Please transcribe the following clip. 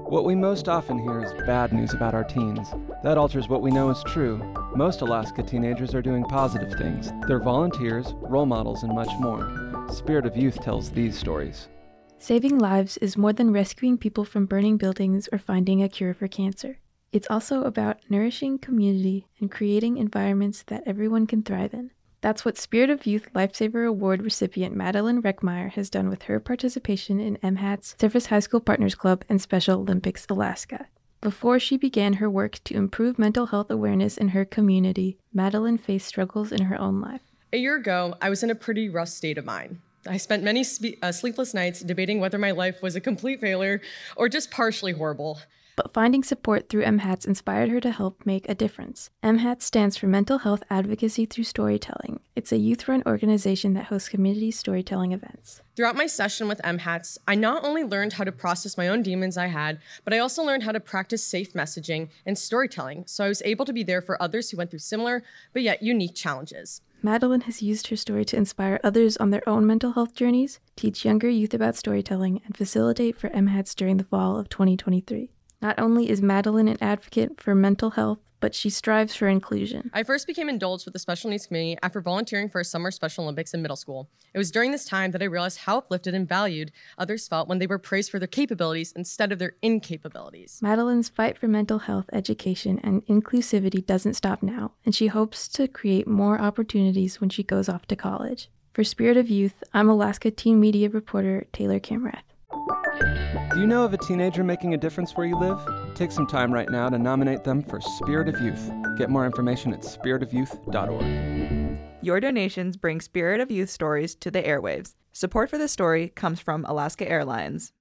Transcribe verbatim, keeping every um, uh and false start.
What we most often hear is bad news about our teens. That alters what we know is true. Most Alaska teenagers are doing positive things. They're volunteers, role models, and much more. Spirit of Youth tells these stories. Saving lives is more than rescuing people from burning buildings or finding a cure for cancer. It's also about nourishing community and creating environments that everyone can thrive in. That's what Spirit of Youth Lifesaver Award recipient Madeline Reckmeyer has done with her participation in M HAT's Surface High School Partners Club and Special Olympics Alaska. Before she began her work to improve mental health awareness in her community, Madeline faced struggles in her own life. A year ago, I was in a pretty rough state of mind. I spent many spe- uh, sleepless nights debating whether my life was a complete failure or just partially horrible. But finding support through M HATS inspired her to help make a difference. M HATS stands for Mental Health Advocacy Through Storytelling. It's a youth-run organization that hosts community storytelling events. Throughout my session with M HATS, I not only learned how to process my own demons I had, but I also learned how to practice safe messaging and storytelling, so I was able to be there for others who went through similar but yet unique challenges. Madeline has used her story to inspire others on their own mental health journeys, teach younger youth about storytelling, and facilitate for M HATS during the fall of twenty twenty-three. Not only is Madeline an advocate for mental health, but she strives for inclusion. I first became indulged with the special needs community after volunteering for a summer Special Olympics in middle school. It was during this time that I realized how uplifted and valued others felt when they were praised for their capabilities instead of their incapabilities. Madeline's fight for mental health education and inclusivity doesn't stop now, and she hopes to create more opportunities when she goes off to college. For Spirit of Youth, I'm Alaska Teen Media reporter Taylor Kamrath. Do you know of a teenager making a difference where you live? Take some time right now to nominate them for Spirit of Youth. Get more information at spirit of youth dot org. Your donations bring Spirit of Youth stories to the airwaves. Support for this story comes from Alaska Airlines.